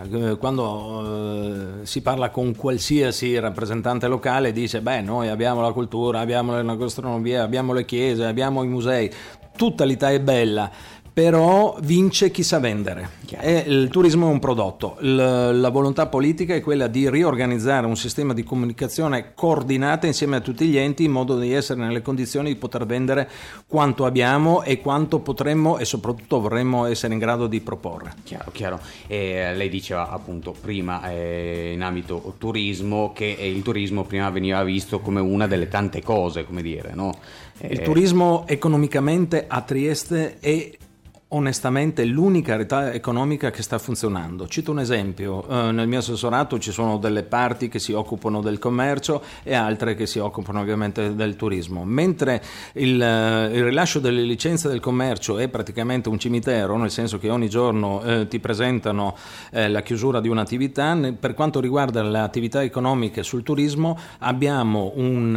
Quando si parla con qualsiasi rappresentante locale dice noi abbiamo la cultura, abbiamo la gastronomia, abbiamo le chiese, abbiamo i musei, tutta l'Italia è bella. Però vince chi sa vendere. Il turismo è un prodotto. La volontà politica è quella di riorganizzare un sistema di comunicazione coordinata insieme a tutti gli enti, in modo di essere nelle condizioni di poter vendere quanto abbiamo e quanto potremmo e soprattutto vorremmo essere in grado di proporre. Chiaro. Lei diceva appunto prima in ambito turismo che il turismo prima veniva visto come una delle tante cose, come dire, no? Il turismo economicamente a Trieste è onestamente l'unica realtà economica che sta funzionando. Cito un esempio: nel mio assessorato ci sono delle parti che si occupano del commercio e altre che si occupano ovviamente del turismo. Mentre il rilascio delle licenze del commercio è praticamente un cimitero, nel senso che ogni giorno ti presentano la chiusura di un'attività, per quanto riguarda le attività economiche sul turismo abbiamo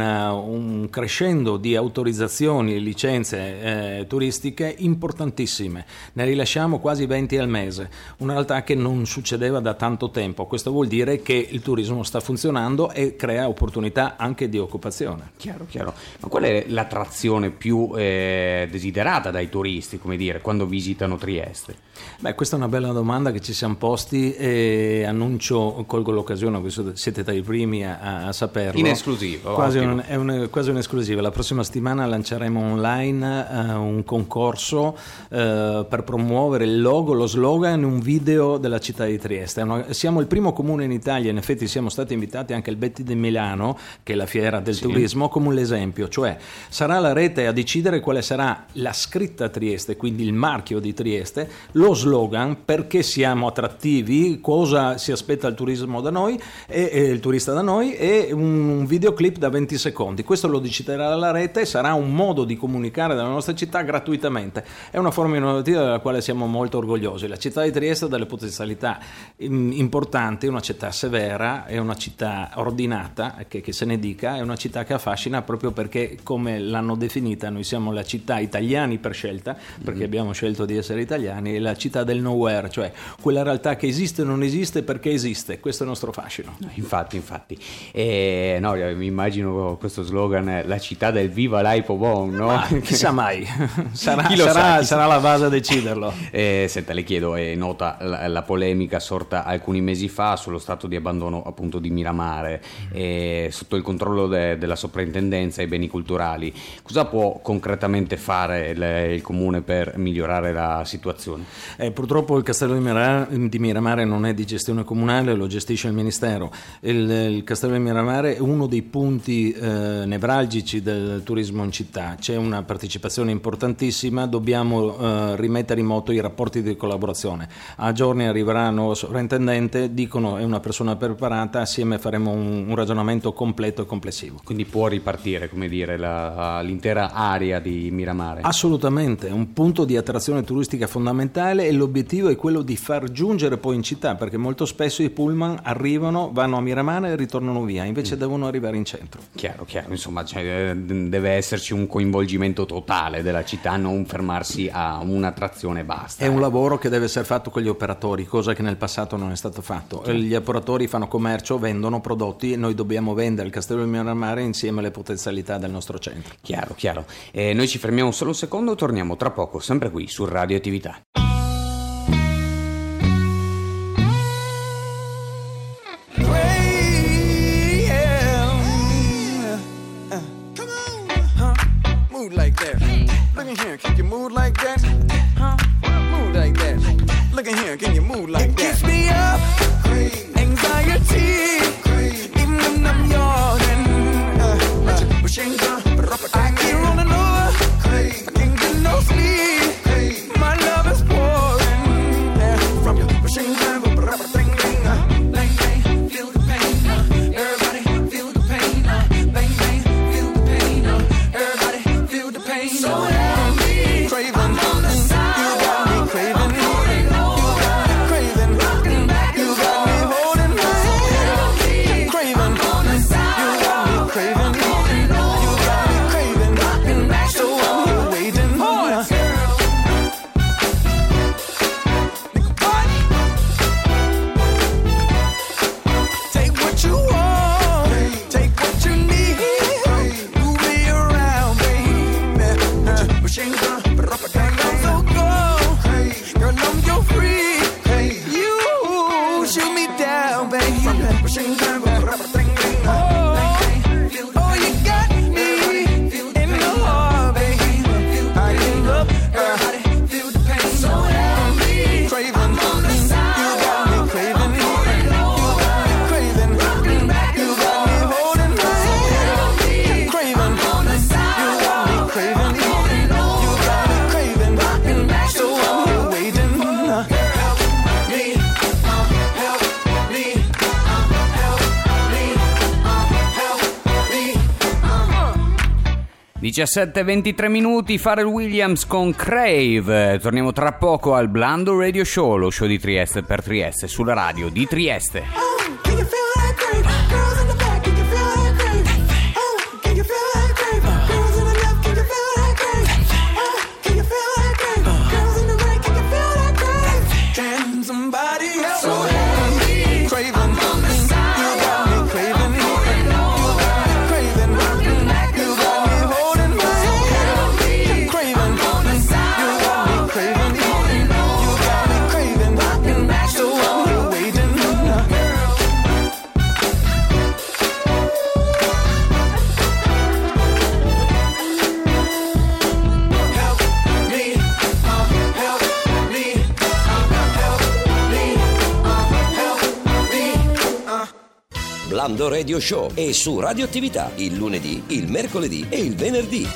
un crescendo di autorizzazioni e licenze turistiche importantissime. Ne rilasciamo quasi 20 al mese, una realtà che non succedeva da tanto tempo. Questo vuol dire che il turismo sta funzionando e crea opportunità anche di occupazione. Chiaro. Ma qual è l'attrazione più desiderata dai turisti, come dire, quando visitano Trieste? Questa è una bella domanda che ci siamo posti e colgo l'occasione, visto siete tra i primi a saperlo. In esclusiva. Quasi un'esclusiva. La prossima settimana lanceremo online un concorso per promuovere il logo, lo slogan, un video della città di Trieste. Siamo il primo comune in Italia, in effetti siamo stati invitati anche al Betti di Milano, che è la fiera del turismo, come un esempio, cioè sarà la rete a decidere quale sarà la scritta Trieste, quindi il marchio di Trieste, lo slogan, perché siamo attrattivi, cosa si aspetta il turismo da noi e il turista da noi, e un videoclip da 20 secondi. Questo lo deciderà la rete, sarà un modo di comunicare della nostra città gratuitamente. È una forma innovativa della quale siamo molto orgogliosi. La città di Trieste ha delle potenzialità importanti, è una città severa, è una città ordinata, che se ne dica, è una città che affascina proprio perché, come l'hanno definita, noi siamo la città italiani per scelta, perché abbiamo scelto di essere italiani, e la città del nowhere, cioè quella realtà che esiste o non esiste perché esiste. Questo è il nostro fascino. Infatti. Mi immagino questo slogan, la città del viva l'Aipo Bon, no? Chissà mai, sarà la base a deciderlo. Senta, le chiedo, è nota la polemica sorta alcuni mesi fa sullo stato di abbandono appunto di Miramare, sotto il controllo della soprintendenza ai beni culturali. Cosa può concretamente fare il comune per migliorare la situazione? Purtroppo il castello di Miramare non è di gestione comunale, lo gestisce il ministero. Il castello di Miramare è uno dei punti nevralgici del turismo in città. C'è una partecipazione importantissima, dobbiamo rimettere in moto i rapporti di collaborazione. A giorni arriverà il nuovo sovrintendente, dicono è una persona preparata, assieme faremo un ragionamento completo e complessivo. Quindi può ripartire, come dire, l'intera area di Miramare? Assolutamente, è un punto di attrazione turistica fondamentale e l'obiettivo è quello di far giungere poi in città, perché molto spesso i pullman arrivano, vanno a Miramare e ritornano via, invece devono arrivare in centro. Chiaro, insomma, deve esserci un coinvolgimento totale della città, non fermarsi a un'attrazione e basta. È un lavoro che deve essere fatto con gli operatori, cosa che nel passato non è stato fatto. Gli operatori fanno commercio, vendono prodotti e noi dobbiamo vendere il castello di Miramare insieme alle potenzialità del nostro centro. Chiaro. Noi ci fermiamo solo un secondo, torniamo tra poco, sempre qui su Radio Attività. Like that. Look in here, can you move like that? Huh? Move like that. Look in here, can you move like that? 17:23 minuti, Pharrell Williams con Crave. Torniamo tra poco al Blando Radio Show, lo show di Trieste per Trieste, sulla radio di Trieste. Blando Radio Show è su Radioattività il lunedì, il mercoledì e il venerdì.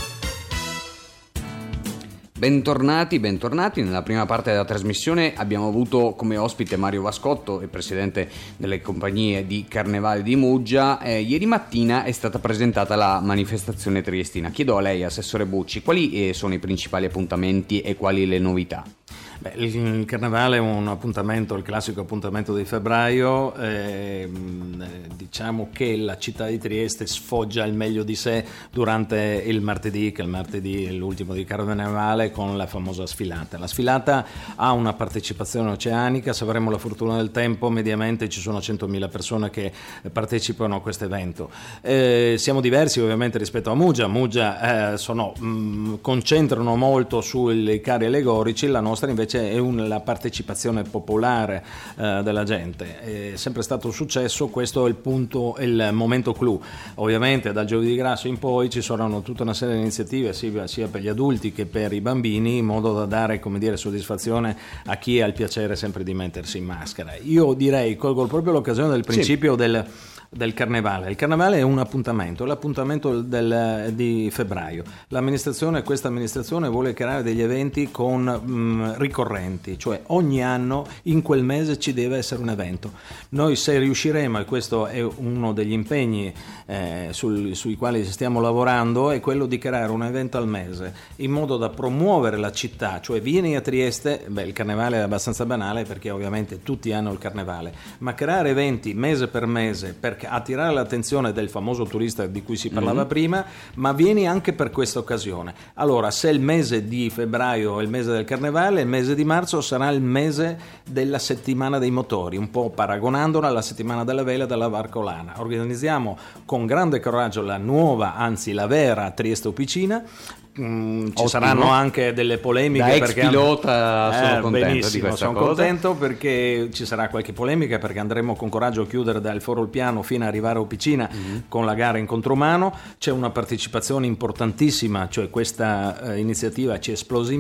Bentornati. Nella prima parte della trasmissione abbiamo avuto come ospite Mario Vascotto, il presidente delle compagnie di Carnevale di Muggia. Ieri mattina è stata presentata la manifestazione triestina. Chiedo a lei, Assessore Bucci, quali sono i principali appuntamenti e quali le novità? Beh, il Carnevale è un appuntamento, il classico appuntamento di febbraio, diciamo che la città di Trieste sfoggia il meglio di sé durante il martedì, che il martedì è l'ultimo di Carnevale, con la famosa sfilata. La sfilata ha una partecipazione oceanica, se avremo la fortuna del tempo, mediamente ci sono 100.000 persone che partecipano a questo evento. Siamo diversi ovviamente rispetto a Muggia, concentrano molto sui carri allegorici, la nostra invece è la partecipazione popolare della gente. È sempre stato un successo, questo è il punto, il momento clou. Ovviamente dal Giovedì Grasso in poi ci saranno tutta una serie di iniziative sia per gli adulti che per i bambini, in modo da dare, come dire, soddisfazione a chi ha il piacere sempre di mettersi in maschera. Io direi, colgo proprio l'occasione del principio del Carnevale. Il Carnevale è un appuntamento, l'appuntamento di febbraio. Questa amministrazione vuole creare degli eventi con ricorrenti, cioè ogni anno in quel mese ci deve essere un evento. Noi, se riusciremo, e questo è uno degli impegni sui quali stiamo lavorando, è quello di creare un evento al mese, in modo da promuovere la città, cioè vieni a Trieste. Il Carnevale è abbastanza banale perché ovviamente tutti hanno il Carnevale, ma creare eventi mese per mese per attirare l'attenzione del famoso turista di cui si parlava prima, ma vieni anche per questa occasione. Allora, se il mese di febbraio è il mese del Carnevale, il mese di marzo sarà il mese della settimana dei motori, un po' paragonandola alla settimana della vela della Varcolana. Organizziamo con grande coraggio la vera Trieste Opicina. Ci saranno anche delle polemiche, da ex pilota sono contento benissimo, di questa sono cosa. Contento perché ci sarà qualche polemica, perché andremo con coraggio a chiudere dal Foro il Piano fino ad arrivare a Opicina con la gara in contromano. C'è una partecipazione importantissima, cioè questa iniziativa ci è esplosa in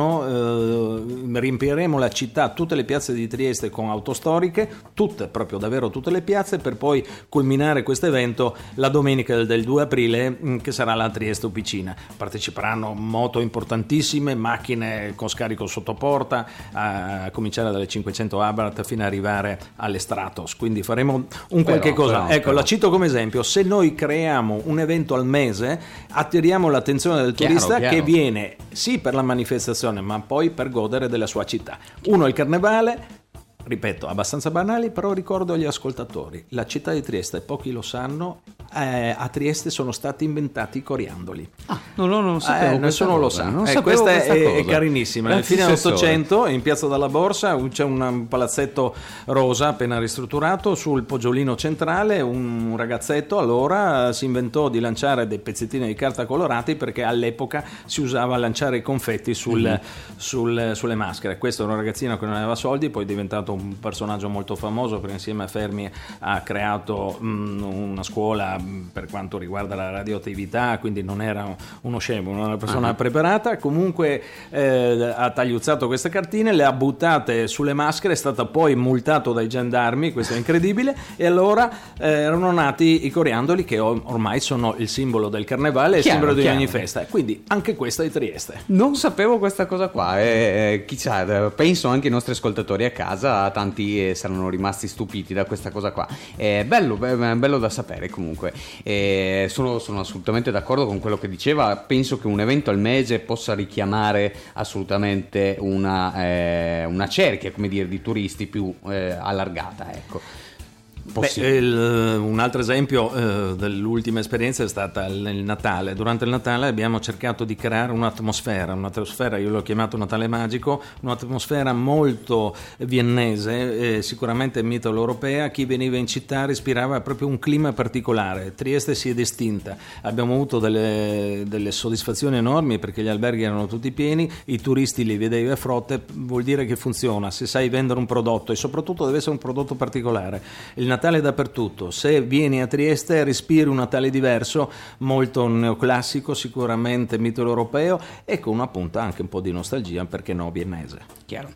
mano. Riempiremo la città, tutte le piazze di Trieste con autostoriche, proprio davvero tutte le piazze, per poi culminare questo evento la domenica del 2 aprile, che sarà la Trieste Opicina. Parteciperanno moto importantissime, macchine con scarico sottoporta, a cominciare dalle 500 Abarth fino ad arrivare alle Stratos, quindi faremo qualche cosa. La cito come esempio: se noi creiamo un evento al mese, attiriamo l'attenzione del turista che viene sì per la manifestazione, ma poi per godere della sua città. Uno, il Carnevale. Ripeto, abbastanza banali, però ricordo agli ascoltatori, la città di Trieste, pochi lo sanno, a Trieste sono stati inventati i coriandoli. Non sapevo, nessuno lo sa. Questa è carinissima. Nel fine dell'Ottocento, in Piazza della Borsa, c'è un palazzetto rosa appena ristrutturato, sul poggiolino centrale un ragazzetto allora si inventò di lanciare dei pezzettini di carta colorati, perché all'epoca si usava lanciare i confetti sulle maschere. Questo era un ragazzino che non aveva soldi, poi è diventato un personaggio molto famoso, perché insieme a Fermi ha creato una scuola per quanto riguarda la radioattività, quindi non era uno scemo, una persona preparata. Comunque ha tagliuzzato queste cartine, le ha buttate sulle maschere, è stato poi multato dai gendarmi, questo è incredibile, e allora erano nati i coriandoli, che ormai sono il simbolo del Carnevale, il simbolo di ogni festa, quindi anche questa è Trieste. Non sapevo questa cosa qua, chissà, penso anche i nostri ascoltatori a casa, tanti saranno rimasti stupiti da questa cosa qua. È bello da sapere comunque. comunque. Sono assolutamente d'accordo con quello che diceva. Penso che un evento al mese possa richiamare assolutamente una cerchia, come dire, di turisti più allargata, ecco. Un altro esempio dell'ultima esperienza è stata il Natale. Durante il Natale abbiamo cercato di creare un'atmosfera, io l'ho chiamato Natale magico, un'atmosfera molto viennese, sicuramente mitteleuropea. Chi veniva in città respirava proprio un clima particolare. Trieste si è distinta, abbiamo avuto delle soddisfazioni enormi perché gli alberghi erano tutti pieni, i turisti li vedevi a frotte. Vuol dire che funziona se sai vendere un prodotto, e soprattutto deve essere un prodotto particolare. Il Natale dappertutto, se vieni a Trieste respiri un Natale diverso, molto neoclassico, sicuramente mitteleuropeo e con una punta anche un po' di nostalgia, perché no, viennese. Chiaro.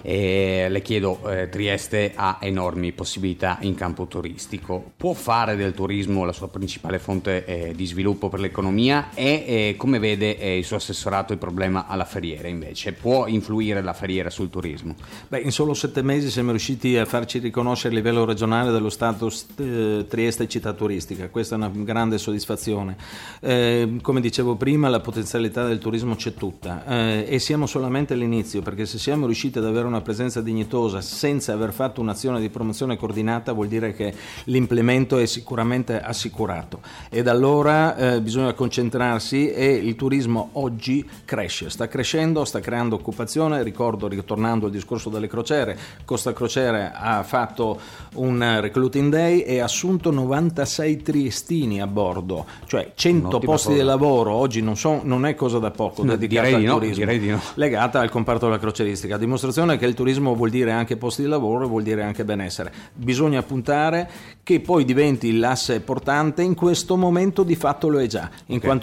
Le chiedo, Trieste ha enormi possibilità in campo turistico, può fare del turismo la sua principale fonte di sviluppo per l'economia e come vede il suo assessorato il problema alla Ferriera invece? Può influire la Ferriera sul turismo? In solo 7 mesi siamo riusciti a farci riconoscere a livello regionale dello status Trieste città turistica. Questa è una grande soddisfazione. Come dicevo prima, la potenzialità del turismo c'è tutta e siamo solamente all'inizio, perché se siamo riusciti ad avere una presenza dignitosa senza aver fatto un'azione di promozione coordinata, vuol dire che l'implemento è sicuramente assicurato, ed allora bisogna concentrarsi, e il turismo oggi cresce, sta crescendo, sta creando occupazione. Ricordo, ritornando al discorso delle crociere, Costa Crociere ha fatto un recruiting day e ha assunto 96 triestini a bordo, cioè 100 posti di lavoro. Oggi non è cosa da poco dedicata al turismo, legata al comparto della crocieristica, a dimostrazione che il turismo vuol dire anche posti di lavoro, vuol dire anche benessere. Bisogna puntare che poi diventi l'asse portante. In questo momento di fatto lo è già, in quanto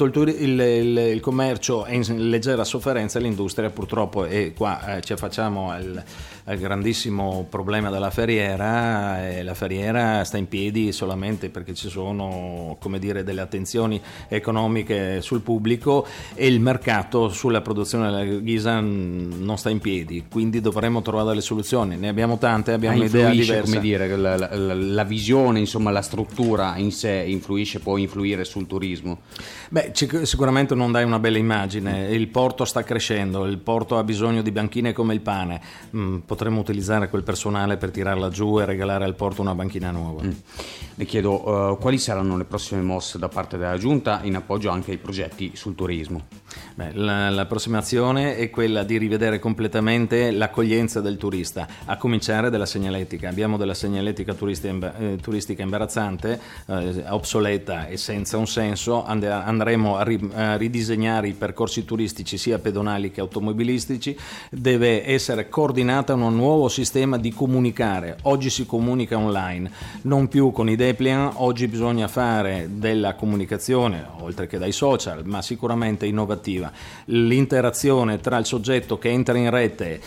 il commercio è in leggera sofferenza, l'industria purtroppo, e qua ci facciamo al grandissimo problema della Ferriera, e la Ferriera sta in piedi solamente perché ci sono, come dire, delle attenzioni economiche sul pubblico, e il mercato sulla produzione della ghisa non sta in piedi, quindi dovremmo trovare delle soluzioni. Ne abbiamo tante, abbiamo un'idea diversa. Come dire, la visione, insomma, la struttura in sé può influire sul turismo? Sicuramente non dai una bella immagine. Il porto sta crescendo, il porto ha bisogno di banchine come il pane. Potremmo utilizzare quel personale per tirarla giù e regalare al porto una banchina nuova. Le chiedo quali saranno le prossime mosse da parte della Giunta in appoggio anche ai progetti sul turismo? La prossima azione è quella di rivedere completamente l'accoglienza del turista, a cominciare dalla segnaletica. Abbiamo della segnaletica turistica imbarazzante, obsoleta e senza un senso. Andremo a ridisegnare i percorsi turistici sia pedonali che automobilistici. Deve essere coordinata un nuovo sistema di comunicare. Oggi si comunica online, non più con i dépliant. Oggi bisogna fare della comunicazione, oltre che dai social, ma sicuramente innovativa. L'interazione tra il soggetto che entra in rete,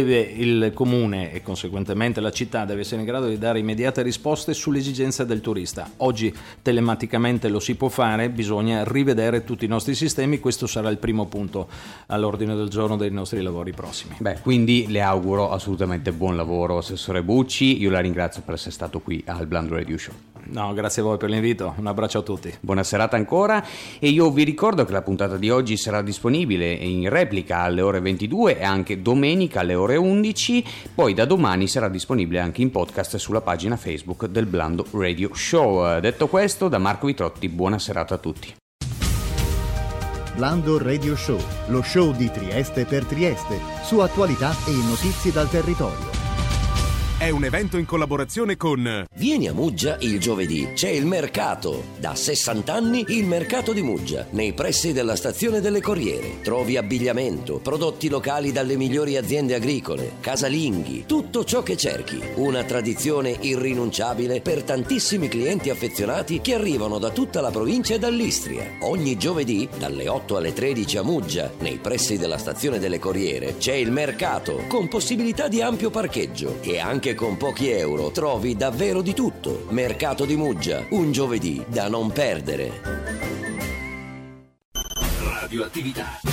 il comune e conseguentemente la città deve essere in grado di dare immediate risposte sulle esigenze del turista. Oggi telematicamente lo si può fare, bisogna rivedere tutti i nostri sistemi. Questo sarà il primo punto all'ordine del giorno dei nostri lavori prossimi. Quindi le auguro assolutamente buon lavoro, Assessore Bucci. Io la ringrazio per essere stato qui al Blando Radio Show. No, grazie a voi per l'invito, un abbraccio a tutti. Buona serata ancora, e io vi ricordo che la puntata di oggi sarà disponibile in replica alle ore 22 e anche domenica alle ore 11, poi da domani sarà disponibile anche in podcast sulla pagina Facebook del Blando Radio Show. Detto questo, da Marco Vitrotti, buona serata a tutti. Blando Radio Show, lo show di Trieste per Trieste, su attualità e notizie dal territorio. È un evento in collaborazione con... Vieni a Muggia il giovedì, c'è il mercato. Da 60 anni il mercato di Muggia, nei pressi della stazione delle Corriere. Trovi abbigliamento, prodotti locali dalle migliori aziende agricole, casalinghi, tutto ciò che cerchi. Una tradizione irrinunciabile per tantissimi clienti affezionati che arrivano da tutta la provincia e dall'Istria. Ogni giovedì, dalle 8 alle 13 a Muggia, nei pressi della stazione delle Corriere, c'è il mercato, con possibilità di ampio parcheggio, e anche con pochi euro trovi davvero di tutto. Mercato di Muggia, un giovedì da non perdere. Radioattività.